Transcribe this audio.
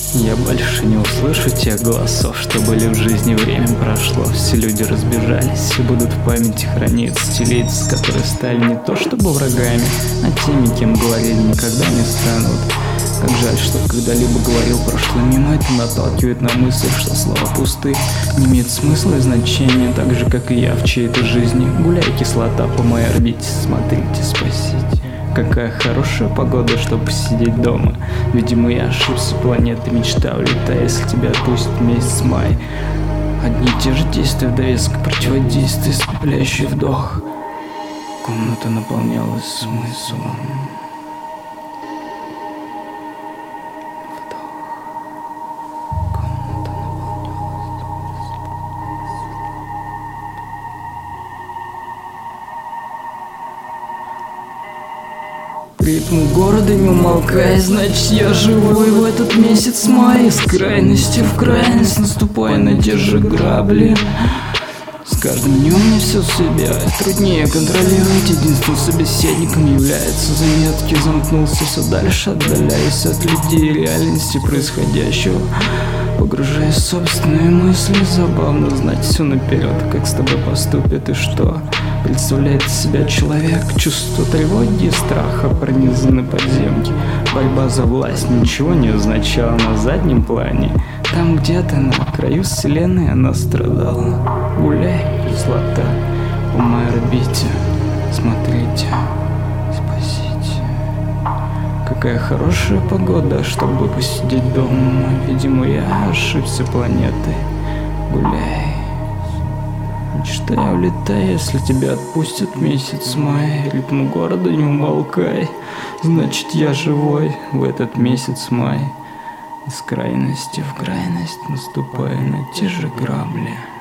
Я больше не услышу тех голосов, что были в жизни, время прошло. Все люди разбежались и будут в памяти храниться те лица, которые стали не то чтобы врагами, а теми, кем говорили, никогда не станут. Как жаль, что когда-либо говорил прошлое мимо, это наталкивает на мысль, что слова пусты, не имеют смысла и значения, так же, как и я в чьей-то жизни. Гуляй, кислота по моей орбите, смотрите, спасите. Какая хорошая погода, чтобы посидеть дома. Видимо, я ошибся планетой, мечта улетая, если тебя отпустит месяц май. Одни и те же действия в довесок к противодействию, скрепляющий вдох. Комната наполнялась смыслом. Ритм города не умолкает, значит я живой в этот месяц мая. Из крайности в крайность наступая на те же грабли. С каждым днем мне все себя труднее контролировать. Единственным собеседником является заметки. Замкнулся все дальше, отдаляясь от людей, реальности происходящего. Погружаясь в собственные мысли, забавно знать все наперед, как с тобой поступят и что представляет из себя человек. Чувство тревоги и страха пронизаны подземки. Борьба за власть ничего не означала на заднем плане. Там где-то на краю вселенной она страдала. Гуляй, кислота, по моей орбите, смотрите, спасите. Какая хорошая погода, чтобы посидеть дома. Видимо, я ошибся планетой. Гуляй, мечтай, улетай, если тебя отпустят месяц май. Ритм города не умолкай, значит я живой в этот месяц май. Из крайности в крайность наступая на те же грабли.